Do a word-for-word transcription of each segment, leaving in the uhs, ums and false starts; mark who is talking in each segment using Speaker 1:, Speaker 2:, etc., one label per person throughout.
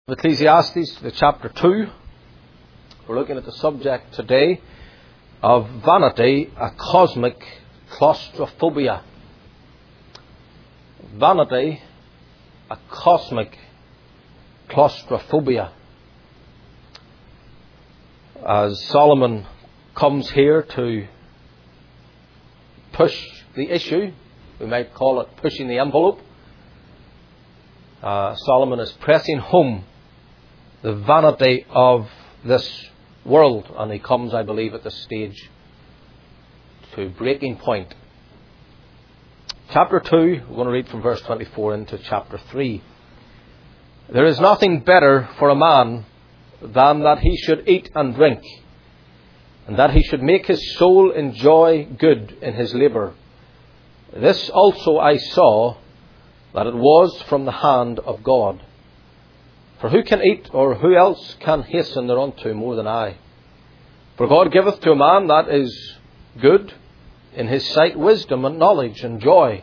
Speaker 1: Ecclesiastes, the chapter two. We're looking at the subject today of vanity, a cosmic claustrophobia. Vanity, a cosmic claustrophobia. As Solomon comes here to push the issue, we might call it pushing the envelope, uh, Solomon is pressing home the vanity of this world, and he comes, I believe, at this stage to breaking point. Chapter two, we're going to read from verse twenty-four into chapter three. There is nothing better for a man than that he should eat and drink, and that he should make his soul enjoy good in his labour. This also I saw, that it was from the hand of God. For who can eat, or who else can hasten thereunto more than I? For God giveth to a man that is good in his sight wisdom and knowledge and joy.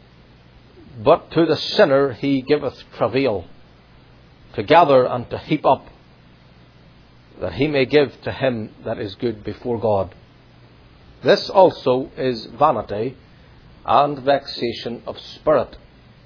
Speaker 1: But to the sinner he giveth travail, to gather and to heap up, that he may give to him that is good before God. This also is vanity and vexation of spirit.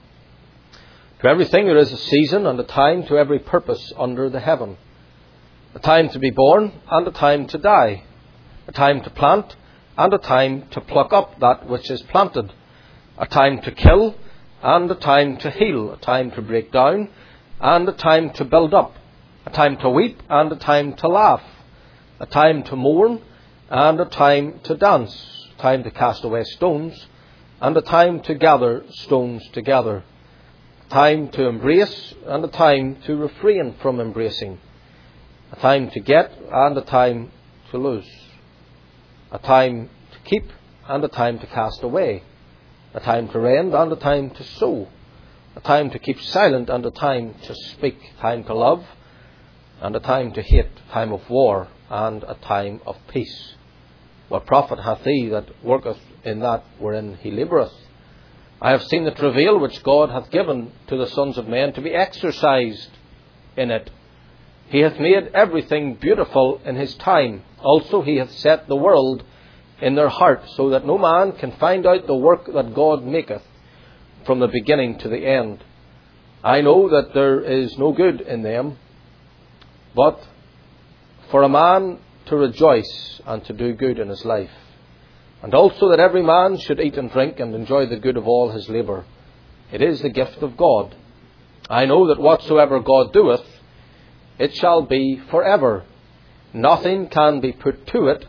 Speaker 1: To everything there is a season and a time to every purpose under the heaven. A time to be born and a time to die. A time to plant and a time to pluck up that which is planted. A time to kill and a time to heal. A time to break down and a time to build up. A time to weep and a time to laugh. A time to mourn and a time to dance. A time to cast away stones and a time to gather stones together. Time to embrace and a time to refrain from embracing. A time to get and a time to lose. A time to keep and a time to cast away. A time to rend and a time to sow. A time to keep silent and a time to speak. Time to love and a time to hate. Time of war and a time of peace. What profit hath he that worketh in that wherein he laboureth? I have seen the travail which God hath given to the sons of men to be exercised in it. He hath made everything beautiful in his time. Also he hath set the world in their heart, so that no man can find out the work that God maketh from the beginning to the end. I know that there is no good in them, but for a man to rejoice and to do good in his life. And also that every man should eat and drink and enjoy the good of all his labour. It is the gift of God. I know that whatsoever God doeth, it shall be for ever. Nothing can be put to it,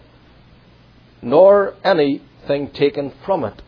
Speaker 1: nor anything taken from it.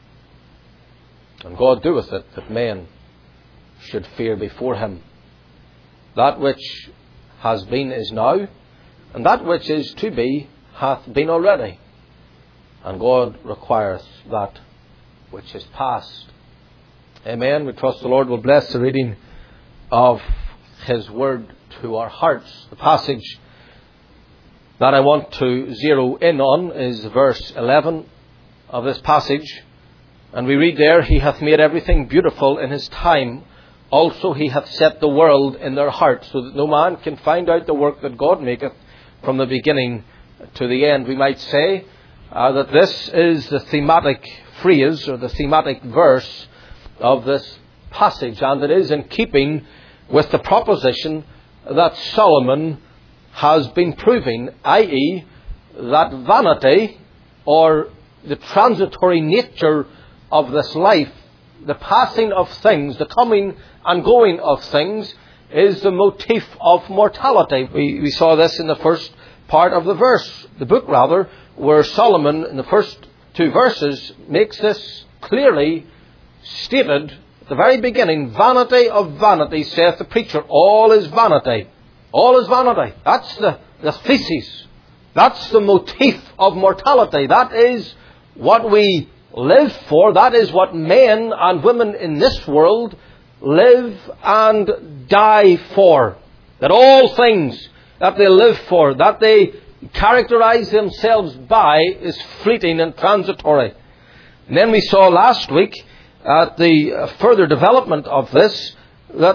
Speaker 1: And God doeth it, that men should fear before him. That which has been is now, and that which is to be hath been already. And God requireth that which is past. Amen. We trust the Lord will bless the reading of his word to our hearts. The passage that I want to zero in on is verse eleven of this passage. And we read there, He hath made everything beautiful in his time. Also he hath set the world in their heart, so that no man can find out the work that God maketh from the beginning to the end. We might say Uh, that this is the thematic phrase or the thematic verse of this passage, and it is in keeping with the proposition that Solomon has been proving, that is that vanity, or the transitory nature of this life, the passing of things, the coming and going of things, is the motif of mortality. We, we saw this in the first part of the verse, the book rather, where Solomon, in the first two verses, makes this clearly stated at the very beginning. Vanity of vanity, saith the preacher. All is vanity. All is vanity. That's the, the thesis. That's the motif of mortality. That is what we live for. That is what men and women in this world live and die for. That all things that they live for, that they characterize themselves by, is fleeting and transitory. And then we saw last week, at the further development of this, that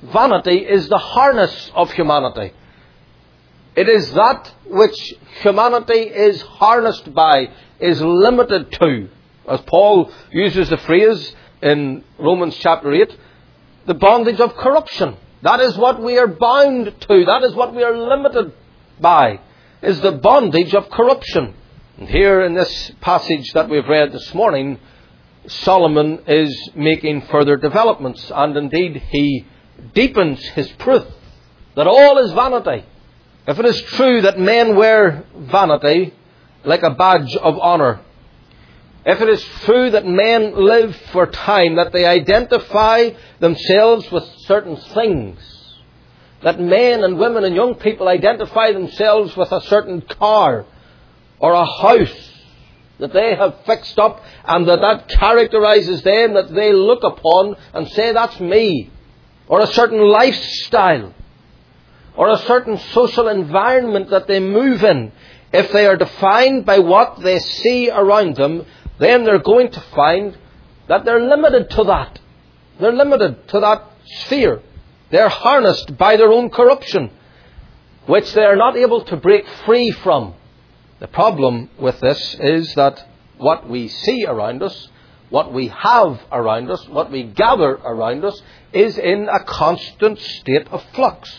Speaker 1: vanity is the harness of humanity. It is that which humanity is harnessed by, is limited to. As Paul uses the phrase in Romans chapter eight, the bondage of corruption. That is what we are bound to. That is what we are limited by, is the bondage of corruption. And here in this passage that we've read this morning, Solomon is making further developments, and indeed he deepens his proof that all is vanity. If it is true that men wear vanity like a badge of honour, if it is true that men live for time, that they identify themselves with certain things, that men and women and young people identify themselves with a certain car or a house that they have fixed up, and that that characterizes them, that they look upon and say, that's me, or a certain lifestyle, or a certain social environment that they move in, if they are defined by what they see around them, then they're going to find that they're limited to that. They're limited to that sphere. They're harnessed by their own corruption, which they are not able to break free from. The problem with this is that what we see around us, what we have around us, what we gather around us, is in a constant state of flux.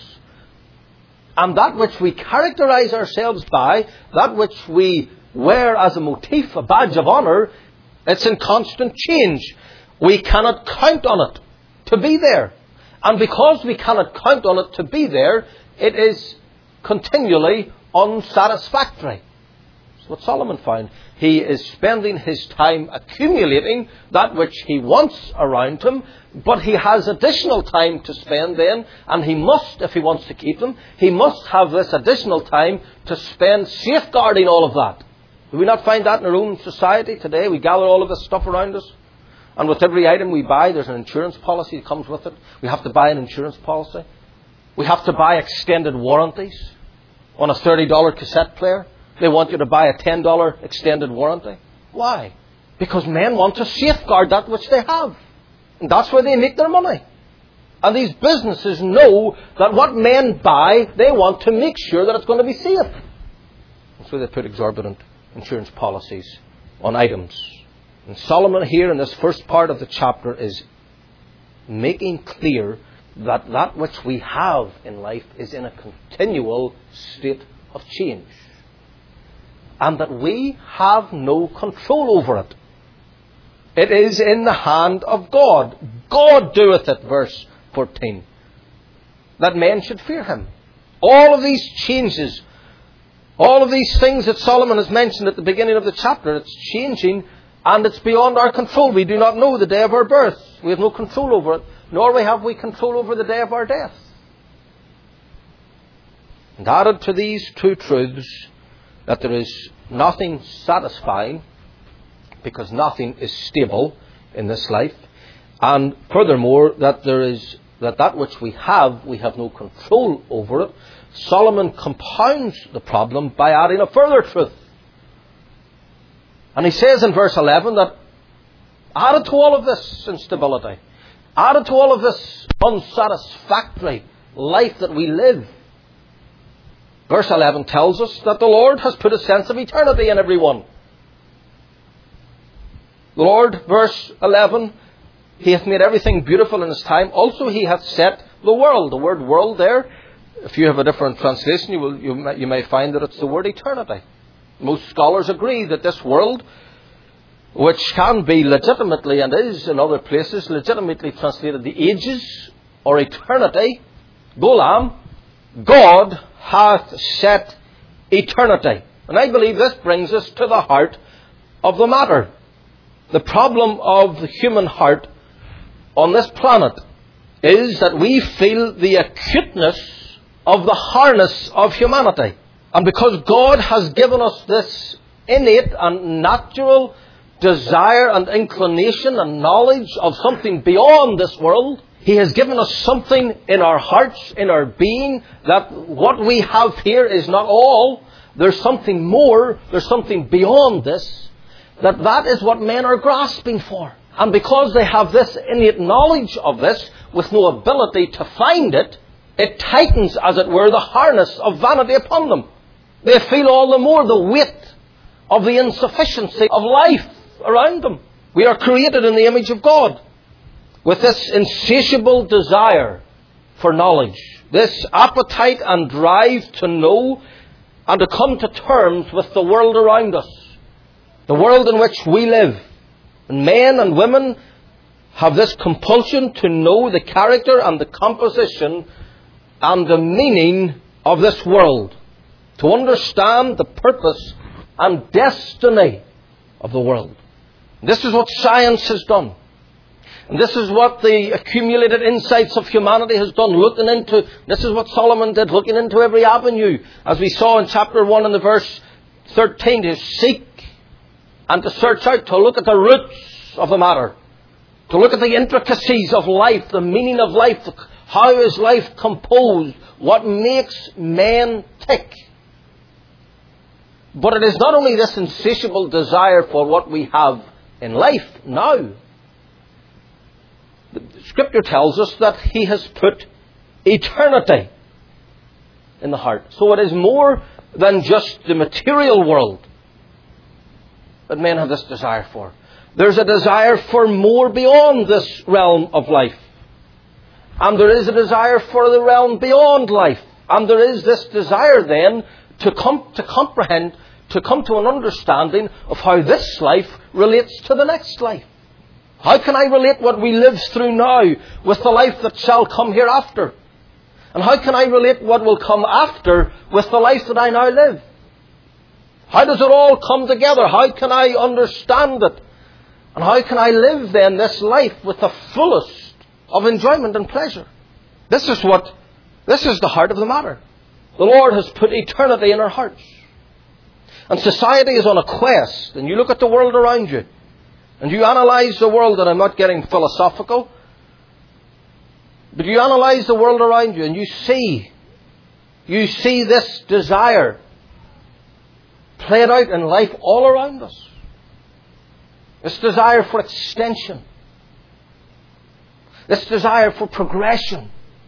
Speaker 1: And that which we characterize ourselves by, that which we wear as a motif, a badge of honour, it's in constant change. We cannot count on it to be there. And because we cannot count on it to be there, it is continually unsatisfactory. That's what Solomon found. He is spending his time accumulating that which he wants around him, but he has additional time to spend then, and he must, if he wants to keep them, he must have this additional time to spend safeguarding all of that. Do we not find that in our own society today? We gather all of this stuff around us, and with every item we buy, there's an insurance policy that comes with it. We have to buy an insurance policy. We have to buy extended warranties on a thirty dollars cassette player. They want you to buy a ten dollars extended warranty. Why? Because men want to safeguard that which they have. And that's where they make their money. And these businesses know that what men buy, they want to make sure that it's going to be safe. And so they put exorbitant insurance policies on items. And Solomon here in this first part of the chapter is making clear that that which we have in life is in a continual state of change. And that we have no control over it. It is in the hand of God. God doeth it, verse fourteen. That men should fear him. All of these changes, all of these things that Solomon has mentioned at the beginning of the chapter, it's changing and it's beyond our control. We do not know the day of our birth. We have no control over it, nor have we control over the day of our death. And added to these two truths, that there is nothing satisfying, because nothing is stable in this life, and furthermore that there is that that which we have, we have no control over it. Solomon compounds the problem by adding a further truth, and he says in verse eleven that added to all of this instability, added to all of this unsatisfactory life that we live, verse eleven tells us that the Lord has put a sense of eternity in everyone. The Lord, verse eleven, He hath made everything beautiful in His time. Also He hath set the world. The word world there, if you have a different translation, you, will, you, may, you may find that it's the word eternity. Most scholars agree that this world, which can be legitimately, and is in other places, legitimately translated the ages or eternity, Golam, God hath set eternity. And I believe this brings us to the heart of the matter. The problem of the human heart on this planet is that we feel the acuteness of the harness of humanity. And because God has given us this innate and natural desire and inclination and knowledge of something beyond this world, He has given us something in our hearts, in our being, that what we have here is not all. There's something more, there's something beyond this, that that is what men are grasping for. And because they have this innate knowledge of this, with no ability to find it, it tightens, as it were, the harness of vanity upon them. They feel all the more the weight of the insufficiency of life around them. We are created in the image of God with this insatiable desire for knowledge, this appetite and drive to know and to come to terms with the world around us, the world in which we live. And men and women have this compulsion to know the character and the composition and the meaning of this world, to understand the purpose and destiny of the world. This is what science has done. And this is what the accumulated insights of humanity has done, looking into, this is what Solomon did, looking into every avenue, as we saw in chapter one and the verse thirteen, to seek and to search out, to look at the roots of the matter, to look at the intricacies of life, the meaning of life, how is life composed, what makes men tick. But it is not only this insatiable desire for what we have in life now. The Scripture tells us that He has put eternity in the heart. So it is more than just the material world that men have this desire for. There's a desire for more beyond this realm of life. And there is a desire for the realm beyond life. And there is this desire then to come to comprehend, to come to an understanding of how this life relates to the next life. How can I relate what we live through now with the life that shall come hereafter? And how can I relate what will come after with the life that I now live? How does it all come together? How can I understand it? And how can I live then this life with the fullest of enjoyment and pleasure? This is what, this is the heart of the matter. The Lord has put eternity in our hearts. And society is on a quest. And you look at the world around you, and you analyze the world, and I'm not getting philosophical, but you analyze the world around you and you see, you see this desire played out in life all around us. This desire for extension. This desire for progression.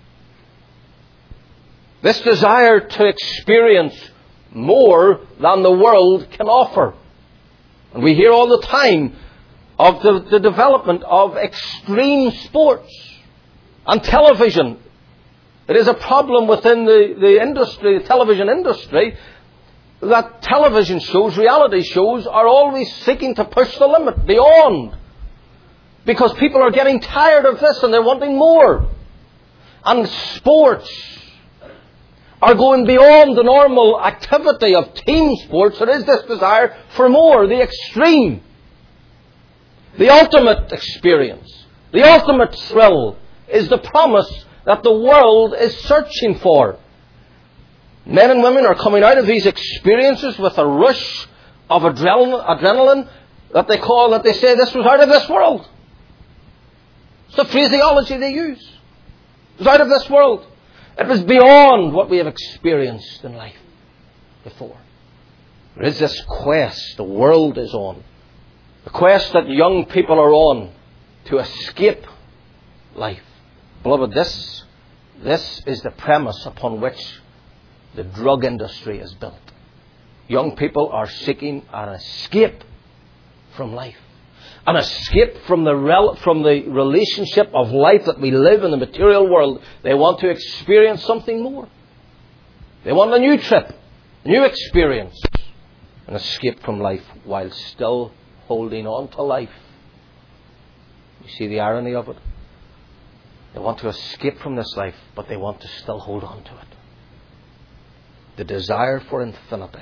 Speaker 1: This desire to experience more than the world can offer. And we hear all the time of the, the development of extreme sports and television. It is a problem within the, the industry, the television industry, that television shows, reality shows, are always seeking to push the limit beyond. Because people are getting tired of this and they're wanting more. And sports are going beyond the normal activity of team sports. There is this desire for more, the extreme. The ultimate experience, the ultimate thrill is the promise that the world is searching for. Men and women are coming out of these experiences with a rush of adrenaline, adrenaline that they call, that they say this was out of this world. It's the phraseology they use. It was out of this world. It was beyond what we have experienced in life before. There is this quest the world is on. The quest that young people are on to escape life. Beloved, this, this is the premise upon which the drug industry is built. Young people are seeking an escape from life. An escape from the rel- from the relationship of life that we live in the material world. They want to experience something more. They want a new trip, a new experience. An escape from life while still holding on to life. You see the irony of it? They want to escape from this life, but they want to still hold on to it. The desire for infinity.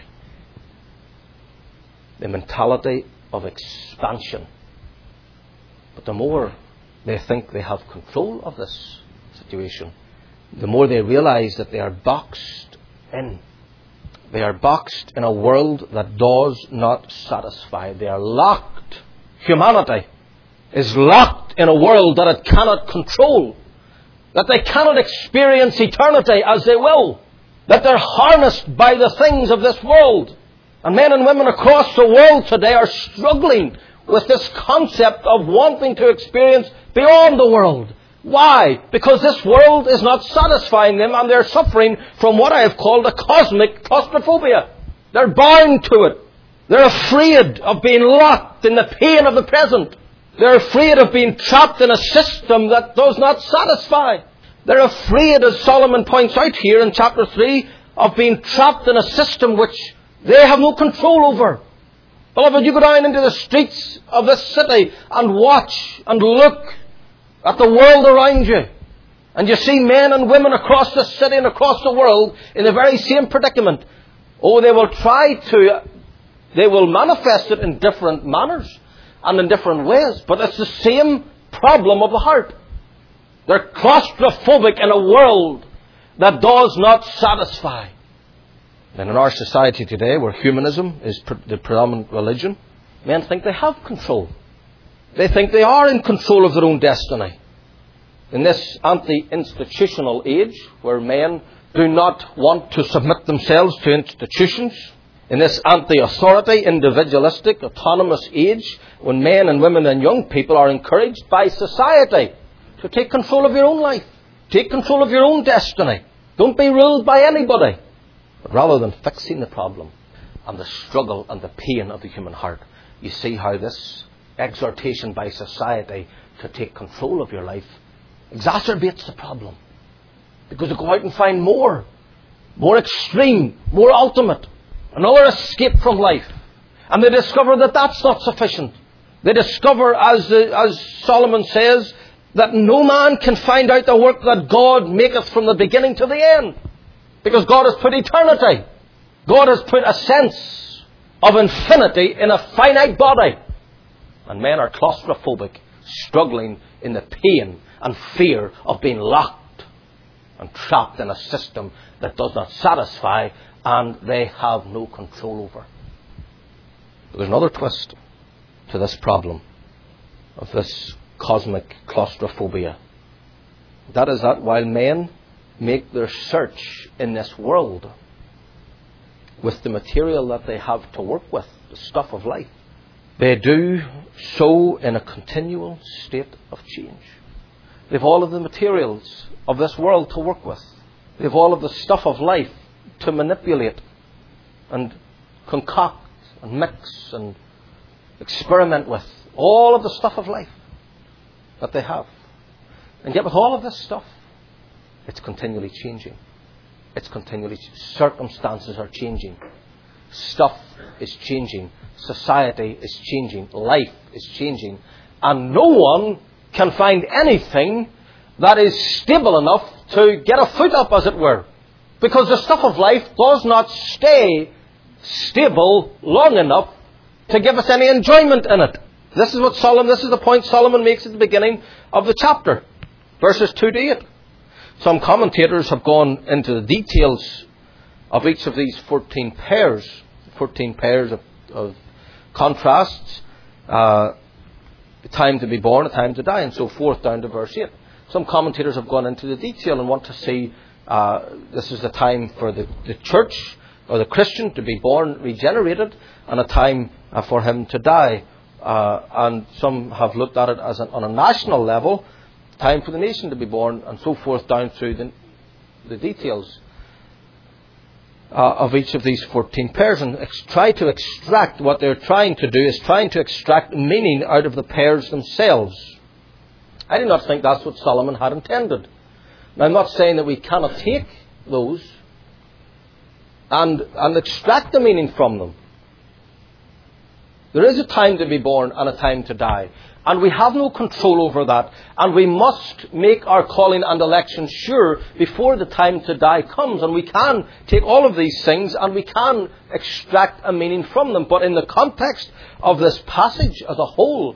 Speaker 1: The mentality of expansion. But the more they think they have control of this situation, the more they realize that they are boxed in. They are boxed in a world that does not satisfy. They are locked. Humanity is locked in a world that it cannot control. That they cannot experience eternity as they will. That they're harnessed by the things of this world. And men and women across the world today are struggling with this concept of wanting to experience beyond the world. Why? Because this world is not satisfying them, and they're suffering from what I have called a cosmic claustrophobia. They're bound to it. They're afraid of being locked in the pain of the present. They're afraid of being trapped in a system that does not satisfy. They're afraid, as Solomon points out here in chapter three, of being trapped in a system which they have no control over. Beloved, you go down into the streets of this city and watch and look at the world around you, and you see men and women across the city and across the world in the very same predicament. Oh, they will try to, they will manifest it in different manners and in different ways, but it's the same problem of the heart. They're claustrophobic in a world that does not satisfy. And in our society today, where humanism is the predominant religion, men think they have control. They think they are in control of their own destiny. In this anti-institutional age, where men do not want to submit themselves to institutions, in this anti-authority, individualistic, autonomous age, when men and women and young people are encouraged by society to take control of your own life, take control of your own destiny. Don't be ruled by anybody. But rather than fixing the problem and the struggle and the pain of the human heart, you see how this exhortation by society to take control of your life exacerbates the problem. Because they go out and find more, more extreme, more ultimate, another escape from life. And they discover that that's not sufficient. They discover, as, as Solomon says, that no man can find out the work that God maketh from the beginning to the end. Because God has put eternity. God has put a sense of infinity in a finite body. And men are claustrophobic, struggling in the pain and fear of being locked and trapped in a system that does not satisfy and they have no control over. There's another twist to this problem of this cosmic claustrophobia. That is that while men make their search in this world with the material that they have to work with, the stuff of life, they do so in a continual state of change. They've all of the materials of this world to work with. They've all of the stuff of life to manipulate and concoct and mix and experiment with. All of the stuff of life that they have. And yet with all of this stuff, it's continually changing. It's continually, circumstances are changing. Stuff is changing. Society is changing. Life is changing. And no one can find anything that is stable enough to get a foot up, as it were. Because the stuff of life does not stay stable long enough to give us any enjoyment in it. This is what Solomon, this is the point Solomon makes at the beginning of the chapter. Verses two to eight. Some commentators have gone into the details of each of these fourteen pairs, fourteen pairs of, of contrasts, uh, a time to be born, a time to die, and so forth, down to verse eight. Some commentators have gone into the detail and want to see uh, this is the time for the, the church or the Christian to be born regenerated, and a time uh, for him to die. Uh, and some have looked at it as an, on a national level, time for the nation to be born, and so forth, down through the, the details uh, of each of these fourteen pairs, and ex- try to extract, what they're trying to do is trying to extract meaning out of the pairs themselves. I do not think that's what Solomon had intended. Now, I'm not saying that we cannot take those and, and extract the meaning from them. There is a time to be born and a time to die. And we have no control over that. And we must make our calling and election sure before the time to die comes. And we can take all of these things and we can extract a meaning from them. But in the context of this passage as a whole,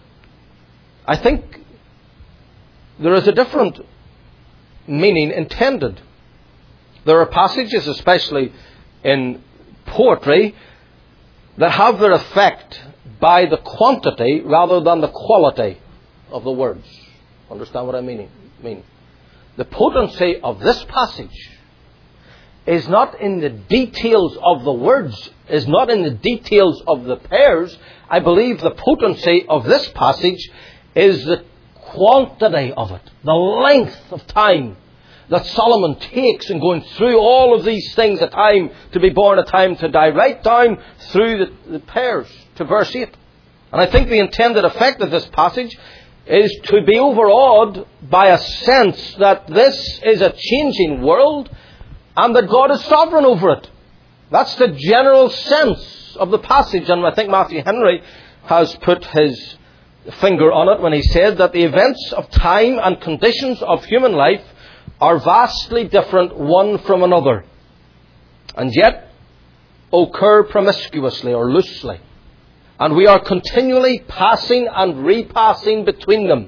Speaker 1: I think there is a different meaning intended. There are passages, especially in poetry, that have their effect by the quantity rather than the quality of the words. Understand what I mean? mean? The potency of this passage is not in the details of the words, is not in the details of the pairs. I believe the potency of this passage is the quantity of it, the length of time that Solomon takes in going through all of these things, a time to be born, a time to die, right down through the, the pairs to verse eight. And I think the intended effect of this passage is to be overawed by a sense that this is a changing world and that God is sovereign over it. That's the general sense of the passage, and I think Matthew Henry has put his finger on it when he said that the events of time and conditions of human life are vastly different one from another, and yet occur promiscuously or loosely. And we are continually passing and repassing between them,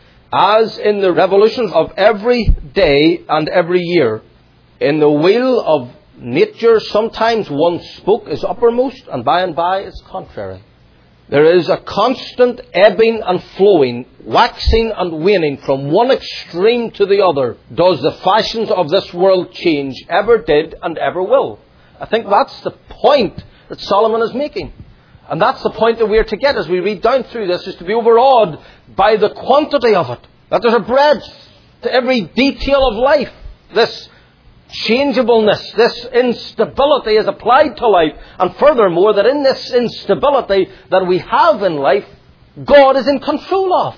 Speaker 1: as in the revolutions of every day and every year. In the wheel of nature, sometimes one spoke is uppermost, and by and by it's contrary. There is a constant ebbing and flowing, waxing and waning from one extreme to the other. Does the fashions of this world change? Ever did and ever will. I think that's the point that Solomon is making. And that's the point that we are to get as we read down through this, is to be overawed by the quantity of it. That there's a breadth to every detail of life. This changeableness, this instability is applied to life. And furthermore, that in this instability that we have in life, God is in control of.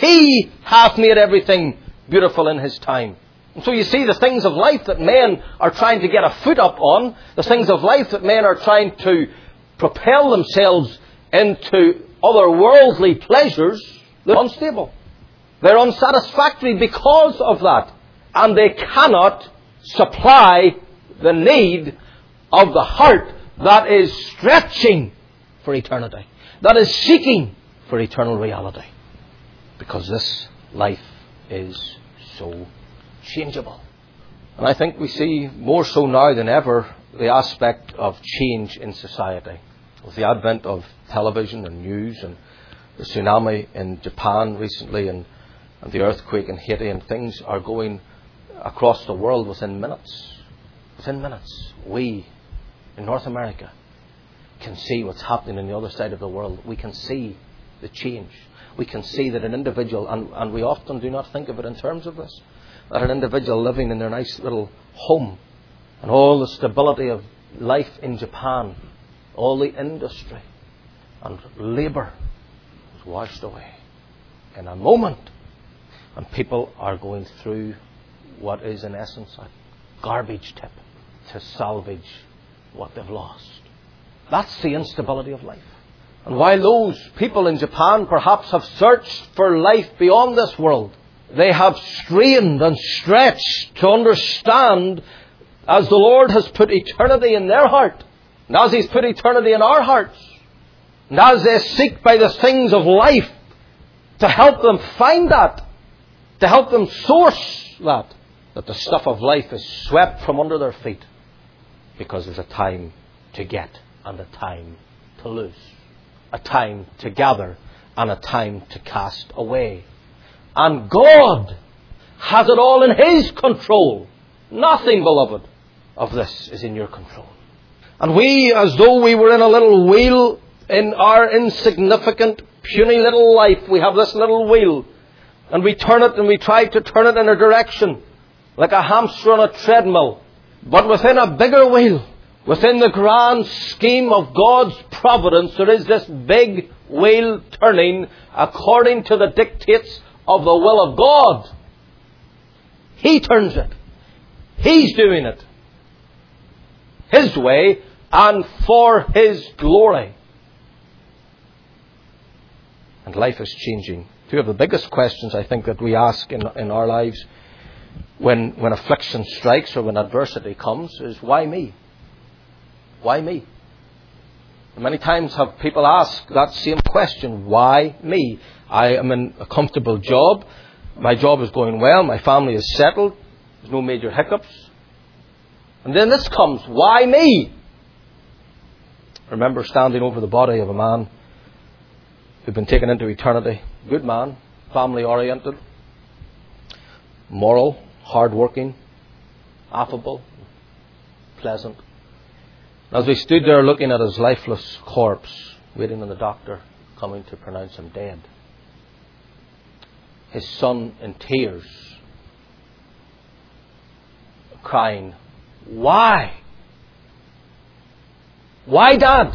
Speaker 1: He hath made everything beautiful in His time. And so you see, the things of life that men are trying to get a foot up on, the things of life that men are trying to propel themselves into otherworldly pleasures, they're unstable. They're unsatisfactory because of that. And they cannot supply the need of the heart that is stretching for eternity, that is seeking for eternal reality. Because this life is so changeable. And I think we see more so now than ever the aspect of change in society. With the advent of television and news and the tsunami in Japan recently and, and the earthquake in Haiti, and things are going across the world within minutes. Within minutes. We, in North America, can see what's happening on the other side of the world. We can see the change. We can see that an individual, and, and we often do not think of it in terms of this, that an individual living in their nice little home and all the stability of life in Japan, all the industry and labour was washed away in a moment. And people are going through what is in essence a garbage tip to salvage what they've lost. That's the instability of life. And while those people in Japan perhaps have searched for life beyond this world, they have strained and stretched to understand, as the Lord has put eternity in their heart, and as He's put eternity in our hearts, and as they seek by the things of life to help them find that, to help them source that, that the stuff of life is swept from under their feet, because there's a time to get and a time to lose, a time to gather and a time to cast away. And God has it all in His control. Nothing, beloved, of this is in your control. And we, as though we were in a little wheel in our insignificant, puny little life, we have this little wheel, and we turn it and we try to turn it in a direction, like a hamster on a treadmill. But within a bigger wheel, within the grand scheme of God's providence, there is this big wheel turning according to the dictates of the will of God. He turns it. He's doing it His way and for His glory. And life is changing. Two of the biggest questions I think that we ask in, in our lives when, when affliction strikes or when adversity comes is, why me? Why me? And many times have people ask that same question, why me? I am in a comfortable job. My job is going well. My family is settled. There's no major hiccups. And then this comes, why me? I remember standing over the body of a man who'd been taken into eternity. Good man, family oriented, moral, hard-working, affable, pleasant. As we stood there looking at his lifeless corpse, waiting on the doctor coming to pronounce him dead, his son in tears, crying, "Why? Why, Dad?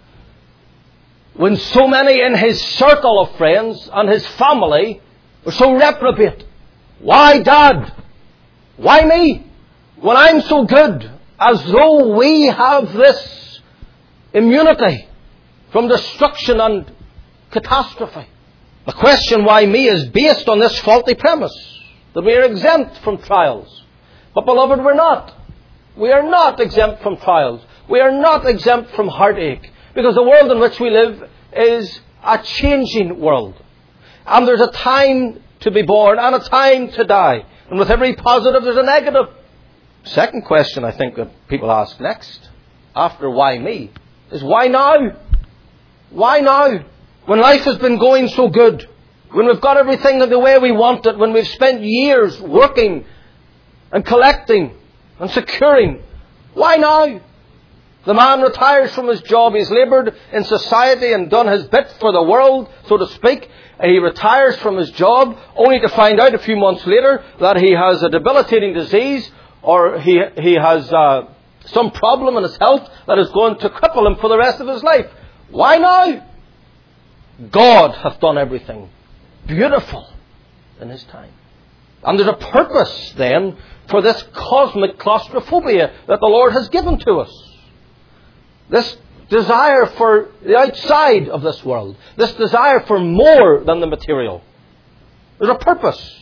Speaker 1: When so many in his circle of friends and his family were so reprobate. Why, Dad? Why me? When I'm so good, as though we have this immunity from destruction and catastrophe." The question, why me, is based on this faulty premise, that we are exempt from trials. But beloved, we're not. We are not exempt from trials. We are not exempt from heartache, because the world in which we live is a changing world. And there's a time to be born and a time to die. And with every positive, there's a negative. Second question I think that people ask next, after why me, is why now? Why now? When life has been going so good, when we've got everything the way we want it, when we've spent years working and collecting and securing, why now? The man retires from his job. He's laboured in society and done his bit for the world, so to speak. He retires from his job only to find out a few months later that he has a debilitating disease, or he, he has uh, some problem in his health that is going to cripple him for the rest of his life. Why now? God hath done everything beautiful in His time. And there's a purpose then for this cosmic claustrophobia that the Lord has given to us. This desire for the outside of this world. This desire for more than the material. There's a purpose.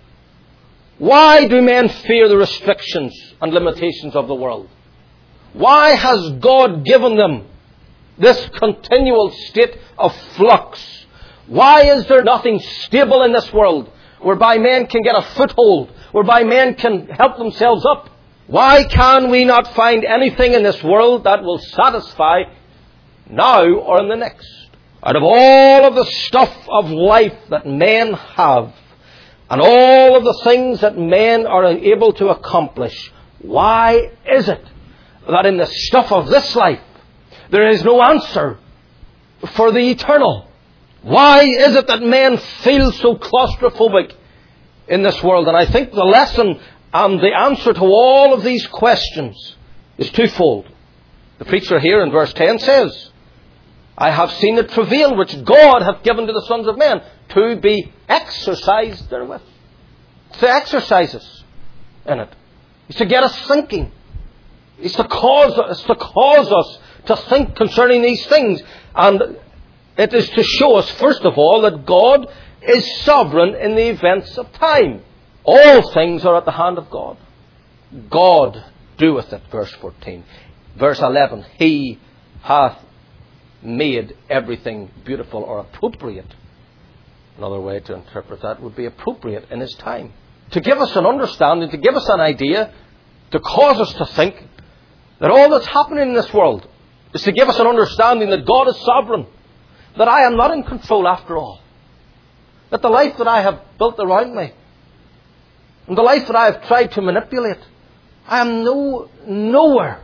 Speaker 1: Why do men fear the restrictions and limitations of the world? Why has God given them this continual state of flux? Why is there nothing stable in this world whereby men can get a foothold, whereby men can help themselves up? Why can we not find anything in this world that will satisfy now or in the next? Out of all of the stuff of life that men have, and all of the things that men are able to accomplish, why is it that in the stuff of this life there is no answer for the eternal? Why is it that men feel so claustrophobic in this world? And I think the lesson and the answer to all of these questions is twofold. The preacher here in verse ten says, "I have seen the travail which God hath given to the sons of men, to be exercised therewith." It's to exercise us in it. It's to get us thinking. It's to cause, it's to cause us to think concerning these things. And it is to show us, first of all, that God is sovereign in the events of time. All things are at the hand of God. God doeth it, verse fourteen. Verse eleven, He hath made everything beautiful or appropriate. Another way to interpret that would be appropriate in His time. To give us an understanding, to give us an idea, to cause us to think that all that's happening in this world is to give us an understanding that God is sovereign, that I am not in control after all, that the life that I have built around me, and the life that I have tried to manipulate, I am no, nowhere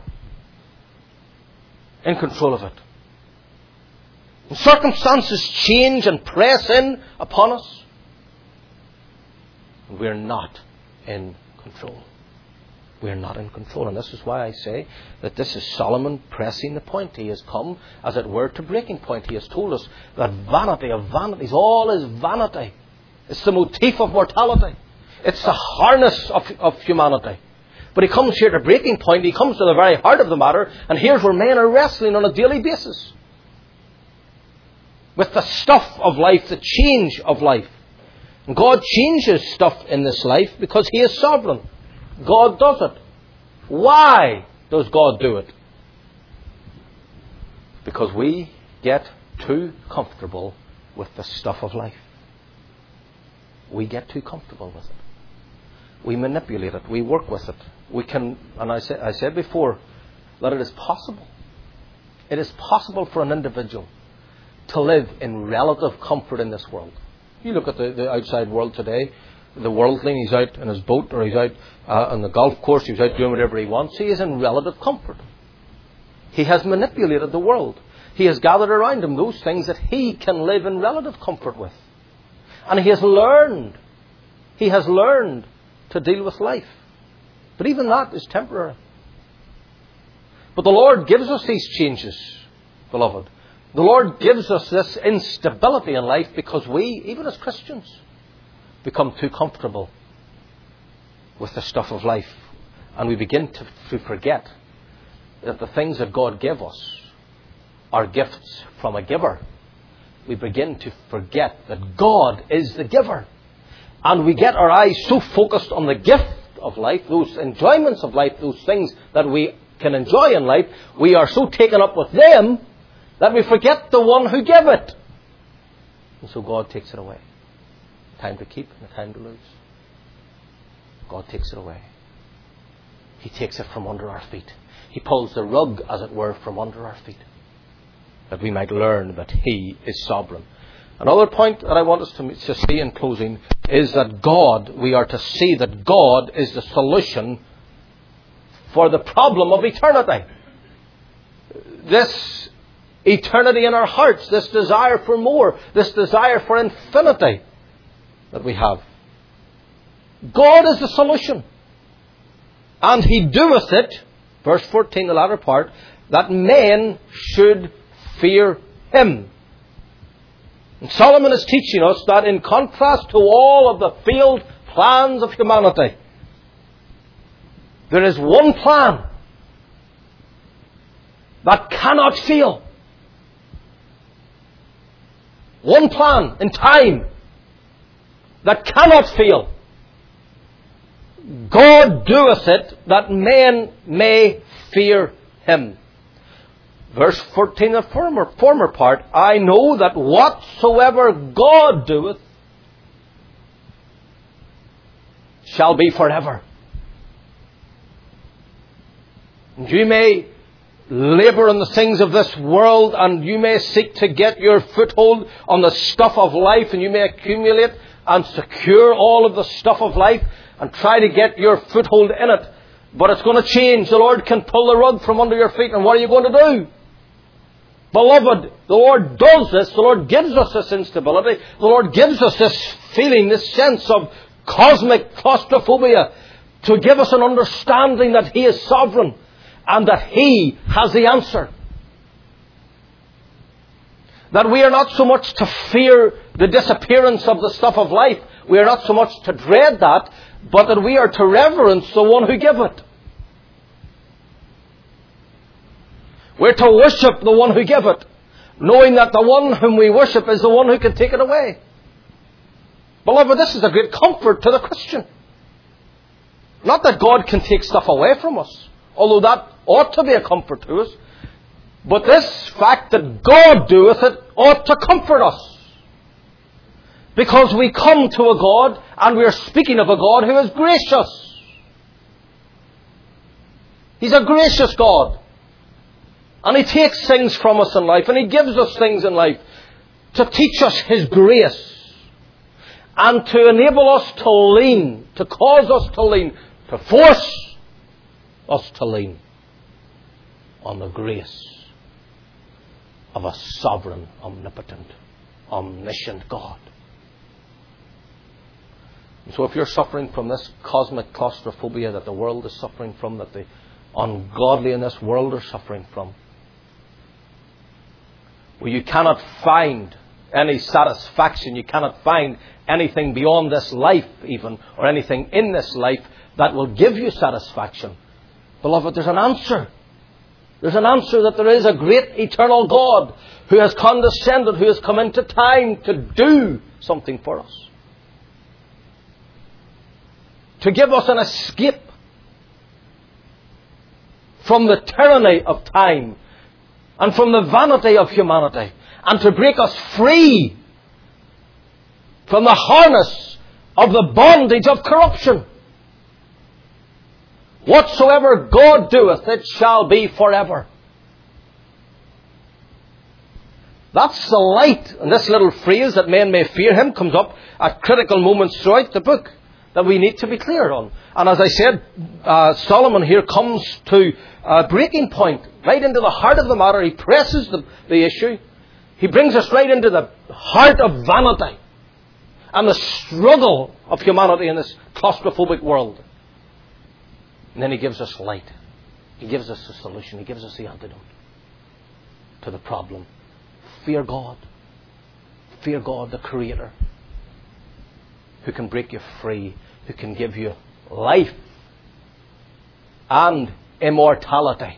Speaker 1: in control of it. When circumstances change and press in upon us, we are not in control. We are not in control. And this is why I say that this is Solomon pressing the point. He has come, as it were, to breaking point. He has told us that vanity of vanities, all is vanity. It's the motif of mortality. It's the harness of, of humanity. But he comes here to breaking point. He comes to the very heart of the matter. And here's where men are wrestling on a daily basis with the stuff of life, the change of life. And God changes stuff in this life because He is sovereign. God does it. Why does God do it? Because we get too comfortable with the stuff of life. We get too comfortable with it. We manipulate it. We work with it. We can, and I said, I said before, that it is possible. It is possible for an individual to live in relative comfort in this world. You look at the, the outside world today, the worldling. He's out in his boat, or he's out uh, on the golf course. He's out doing whatever he wants. He is in relative comfort. He has manipulated the world. He has gathered around him those things that he can live in relative comfort with. And he has learned. He has learned to deal with life. But even that is temporary. But the Lord gives us these changes, beloved. The Lord gives us this instability in life because we, even as Christians, become too comfortable with the stuff of life. And we begin to, to forget that the things that God gave us are gifts from a giver. We begin to forget that God is the giver. And we get our eyes so focused on the gift of life, those enjoyments of life, those things that we can enjoy in life, we are so taken up with them that we forget the one who gave it. And so God takes it away. Time to keep and a time to lose. God takes it away. He takes it from under our feet. He pulls the rug, as it were, from under our feet, that we might learn that He is sovereign. Another point that I want us to, to see in closing is that God, we are to see that God is the solution for the problem of eternity. This eternity in our hearts, this desire for more, this desire for infinity that we have. God is the solution. And He doeth it, verse fourteen, the latter part, that men should fear Him. And Solomon is teaching us that in contrast to all of the failed plans of humanity, there is one plan that cannot fail. One plan in time that cannot fail. God doeth it that men may fear Him. Verse fourteen, the former, former part, I know that whatsoever God doeth shall be forever. And you may labour in the things of this world, and you may seek to get your foothold on the stuff of life, and you may accumulate and secure all of the stuff of life and try to get your foothold in it. But it's going to change. The Lord can pull the rug from under your feet, and what are you going to do? Beloved, the Lord does this. The Lord gives us this instability. The Lord gives us this feeling, this sense of cosmic claustrophobia, to give us an understanding that He is sovereign and that He has the answer. That we are not so much to fear the disappearance of the stuff of life. We are not so much to dread that, but that we are to reverence the one who gave it. We're to worship the one who gave it, knowing that the one whom we worship is the one who can take it away. Beloved, this is a great comfort to the Christian. Not that God can take stuff away from us, although that ought to be a comfort to us. But this fact that God doeth it ought to comfort us. Because we come to a God, and we are speaking of a God who is gracious. He's a gracious God. And He takes things from us in life, and He gives us things in life to teach us His grace. And to enable us to lean, to cause us to lean, to force us to lean on the grace of a sovereign, omnipotent, omniscient God. And so if you're suffering from this cosmic claustrophobia that the world is suffering from, that the ungodly in this world are suffering from, where you cannot find any satisfaction, you cannot find anything beyond this life even, or anything in this life that will give you satisfaction, beloved, there's an answer. There's an answer that there is a great eternal God who has condescended, who has come into time to do something for us. To give us an escape from the tyranny of time and from the vanity of humanity, and to break us free from the harness of the bondage of corruption. Whatsoever God doeth, it shall be forever. That's the light. And this little phrase, that men may fear Him, comes up at critical moments throughout the book. that we need to be clear on. And as I said, uh, Solomon here comes to a breaking point, right into the heart of the matter. He presses the, the issue. He brings us right into the heart of vanity and the struggle of humanity in this claustrophobic world. And then he gives us light. He gives us the solution. He gives us the antidote to the problem. Fear God. Fear God, the Creator, who can break you free, who can give you life and immortality.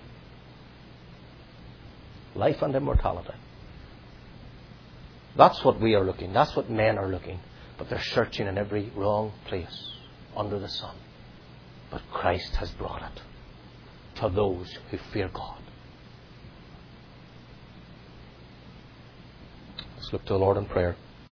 Speaker 1: Life and immortality. That's what we are looking. That's what men are looking. But they're searching in every wrong place under the sun. But Christ has brought it to those who fear God. Let's look to the Lord in prayer.